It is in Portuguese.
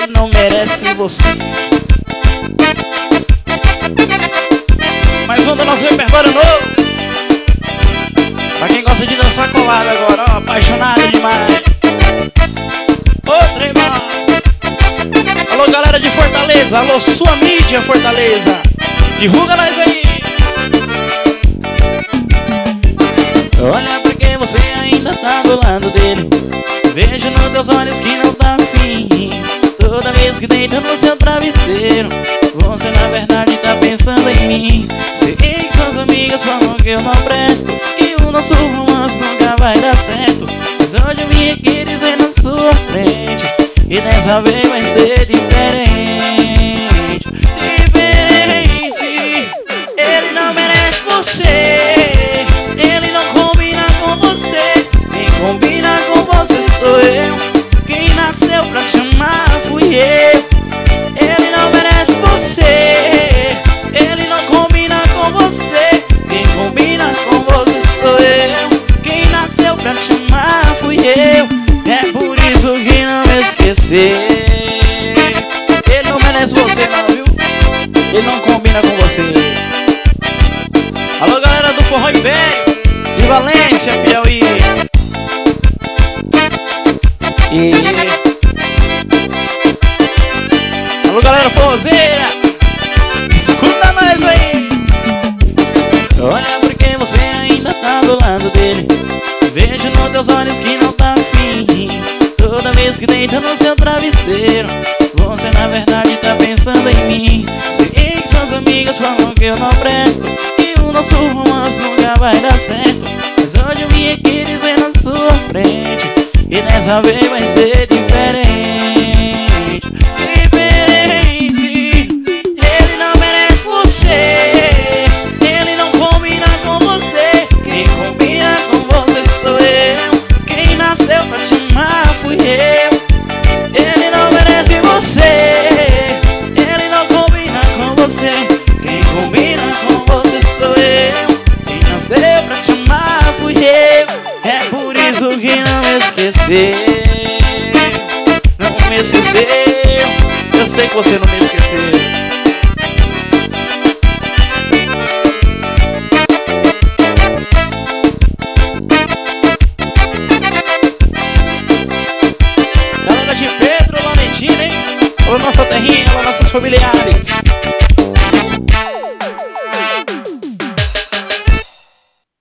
ele não merece você. Mais um do nosso repertório novo. Pra quem gosta de dançar colado agora, ó, apaixonado demais. Outra, irmão. Alô, galera de Fortaleza, alô, sua mídia Fortaleza, divulga nós aí. Olha pra que você ainda tá do lado dele. Vejo nos teus olhos que não tá afim. Toda vez que deita no seu travesseiro, você na verdade tá pensando em mim. Sei que suas amigas falam que eu não presto, que o nosso romance nunca vai dar certo. Mas hoje eu vim aqui dizer na sua frente, e dessa vez vai ser diferente. Diferente. Ele não merece você, ele não combina com você. Quem combina com você sou eu, quem nasceu pra te amar fui eu. Ele não merece você, ele não combina com você. Quem combina com você sou eu, quem nasceu pra te amar fui eu. É por isso que não me esquecer. Ele não merece você não, viu? Ele não combina com você. Alô, galera do Forró Império de Valência, Piauí. Alô, galera forrozeira, escuta nós aí. Olha porque você ainda tá do lado dele. Vejo nos teus olhos que não tá afim. Toda vez que deita no seu travesseiro, você na verdade tá pensando em mim. Sei que suas amigas falam que eu não presto, que o nosso romance nunca vai dar certo. Mas hoje eu vim aqui dizer na sua frente, e dessa vez vai ser diferente. Diferente. Ele não merece você, ele não combina com você. Quem combina com você sou eu, quem nasceu pra te amar fui eu. Ele não merece você, ele não combina com você. Quem combina com você sou eu, quem nasceu pra te amar fui eu. É por isso que não me esqueceu, não me esqueceu. Eu sei que você não me esqueceu.